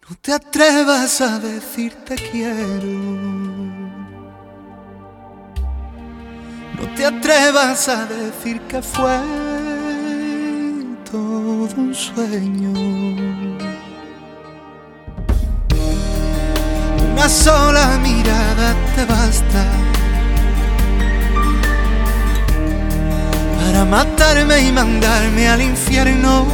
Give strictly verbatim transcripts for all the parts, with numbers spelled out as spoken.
No te atrevas a decir te quiero. No te atrevas a decir que fue todo un sueño. Una sola mirada te basta para matarme y mandarme al infierno.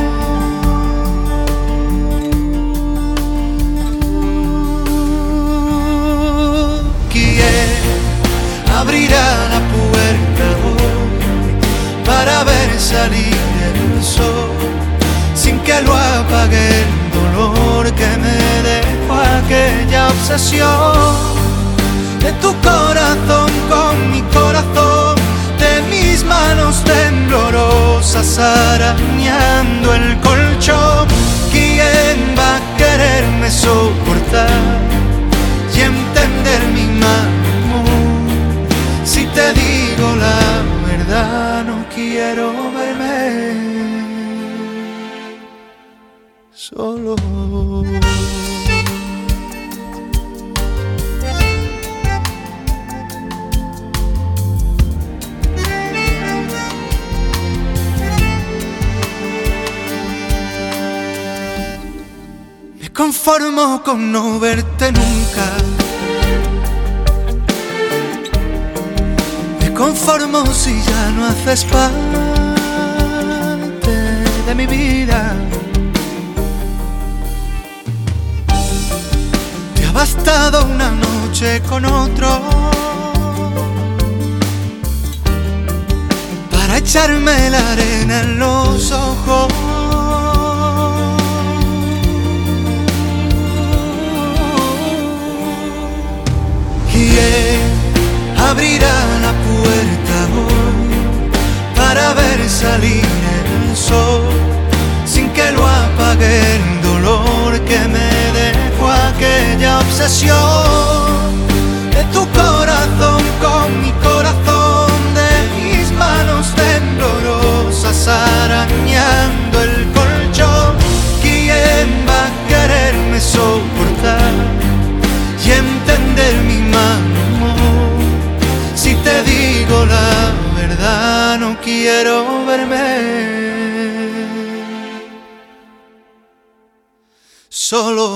Abrirá la puerta hoy para ver salir el sol, sin que lo apague el dolor que me dejó aquella obsesión de tu corazón con mi corazón, de mis manos temblorosas arañando el colchón. ¿Quién va a quererme soportar y entender mi mal? Si te digo la verdad, no quiero verme solo. Me conformo con no verte nunca. Me conformo si ya no haces parte de mi vida. Te ha bastado una noche con otro para echarme la arena en los ojos. ¿Quién abrirá la puerta hoy para ver salir el sol, sin que lo apague el dolor que me dejó aquella obsesión de tu corazón con mi corazón, de mis manos temblorosas arañando el colchón? ¿Quién va a quererme soportar y entender mi mal? Si te digo la verdad, no quiero verme solo.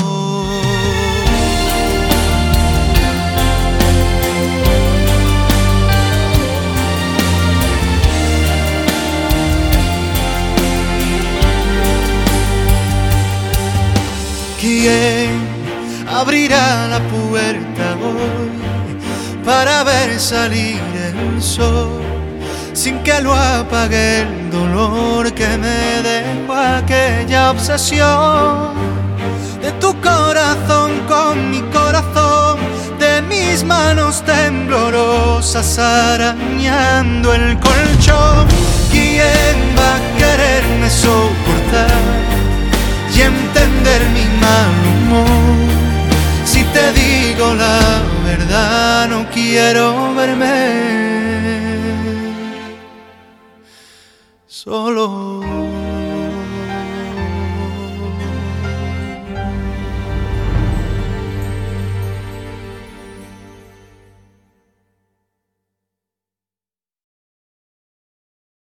¿Quién abrirá la puerta hoy para ver salir el sol, sin que lo apague el dolor que me dejó aquella obsesión de tu corazón con mi corazón, de mis manos temblorosas arañando el colchón? ¿Quién va a quererme soportar y entender mi mal humor? Si te digo la verdad, no quiero verme solo.